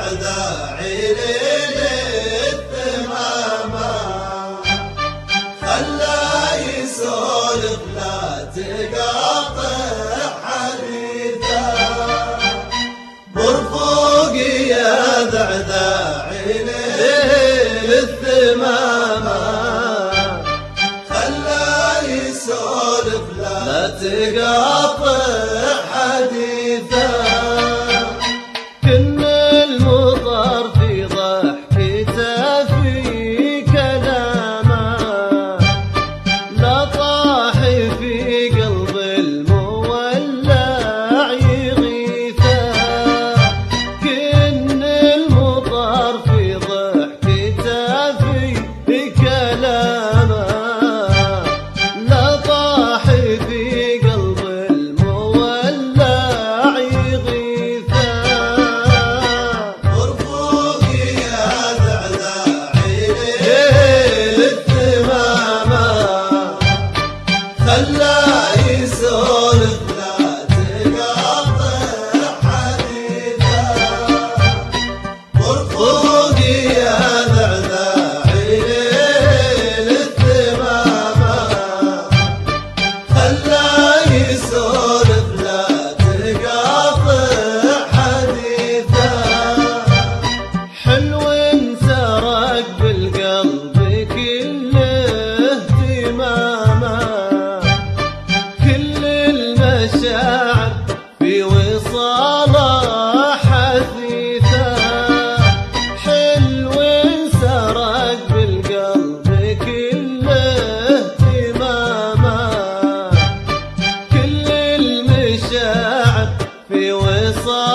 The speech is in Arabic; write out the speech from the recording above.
ذعذاعي ليل الثمامة خلى يسولف لا تقاطع حديثه مرفوقي يا ذعذاعي ليل الثمامة خلى يسولف لا تقاطع حديثه كن المطر في ضحكته في كلامه لا طاح في قلب المولع يغيثه كن المطر في ضحكته في كلامه لا طاح في قلب المولع يغيثه مرفوقي يا ذعذاعي ليل الثمامة خلى يسولف لا تقاطع حديثه مرفوقي يا ذعذاعي ليل الثمامة خلى يسولف لا تقاطع حديثه حلو سرق بالقلب كله اهتمامه كل المشاعر في وصاله حثيثه حلو سرق بالقلب كله اهتمامه كل المشاعر في وصاله